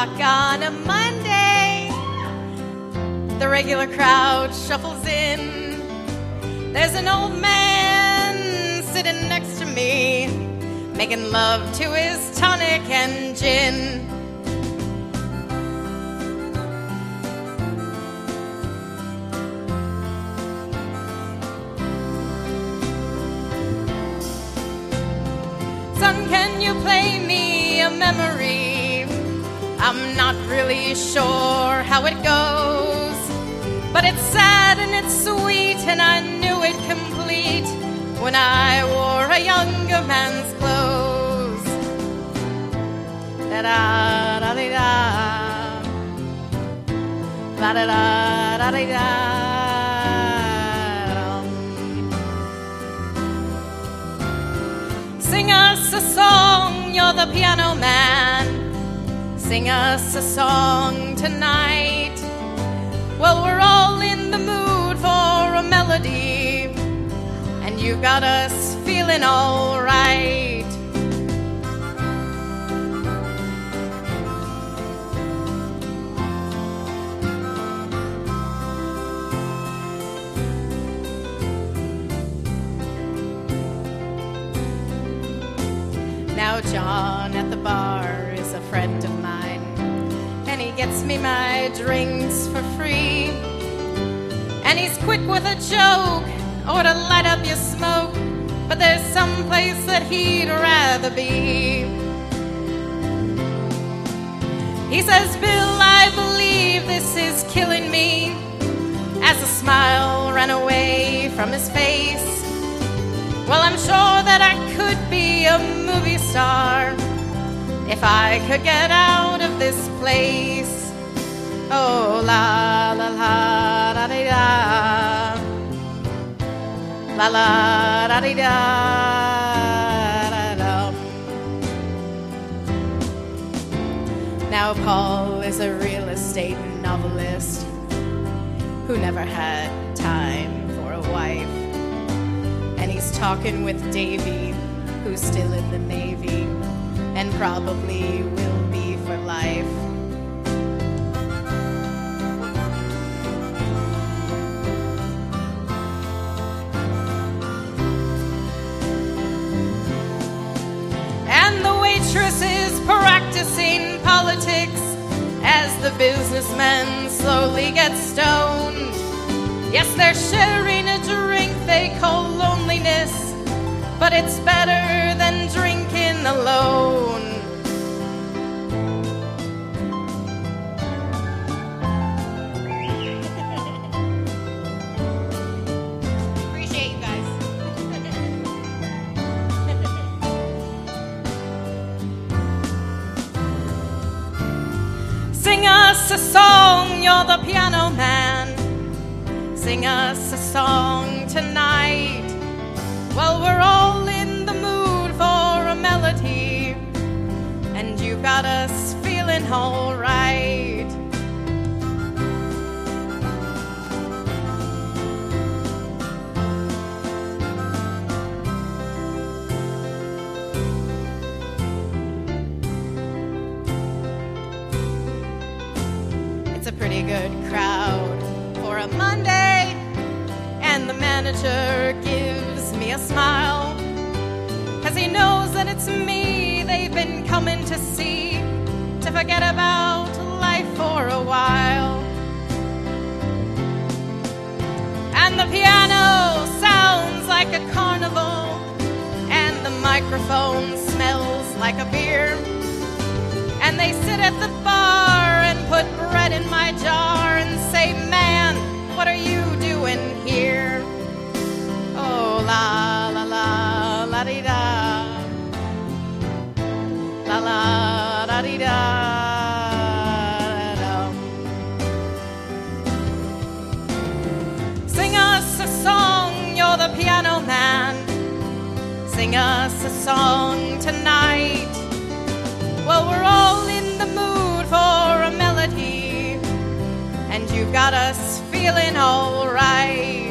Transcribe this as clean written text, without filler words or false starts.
o'clock on a Monday. The regular crowd shuffles in. There's an old man sitting next to me, making love to his tonic and gin. Son, can you play me a memory? I'm not really sure how it goes, but it's sad and it's sweet, and I knew it complete when I wore a younger man's clothes. Da da da da da da da da da da. Sing us a song, you're the piano man. Sing us a song tonight. Well, we're all in the mood for a melody, and you got us feeling all right. Now John at the bar is a friend of mine, and he gets me my drinks for free. And he's quick with a joke or to light up your smoke, but there's some place that he'd rather be. He says, Bill, I believe this is killing me, as a smile ran away from his face. Well, I'm sure that I could be a movie star if I could get out of this place. Oh, la la la da di da, la la da di da da. Now Paul is a real estate novelist who never had time for a wife, and he's talking with Davy, who's still in the Navy and probably will be for life. And the waitress is practicing politics as the businessmen slowly get stoned. Yes, they're sharing a drink they call loneliness, but it's better than drinking alone. Appreciate you guys. Sing us a song, you're the piano man. Sing us a song tonight. Well, we're all in the mood for a melody, and you got us feeling all right. It's a pretty good crowd for a Monday, and the manager gives me a smile, 'cause he knows that it's me they've been coming to see, to forget about life for a while. And the piano sounds like a carnival, and the microphone smells like a beer. And they sit at the bar and put bread in my jar and say, man, what are you doing here? Oh, la la la la di da, la la da di da da. Sing us a song, you're the piano man. Sing us a song tonight. Well, we're all in the mood for a melody, and you've got us feeling all right.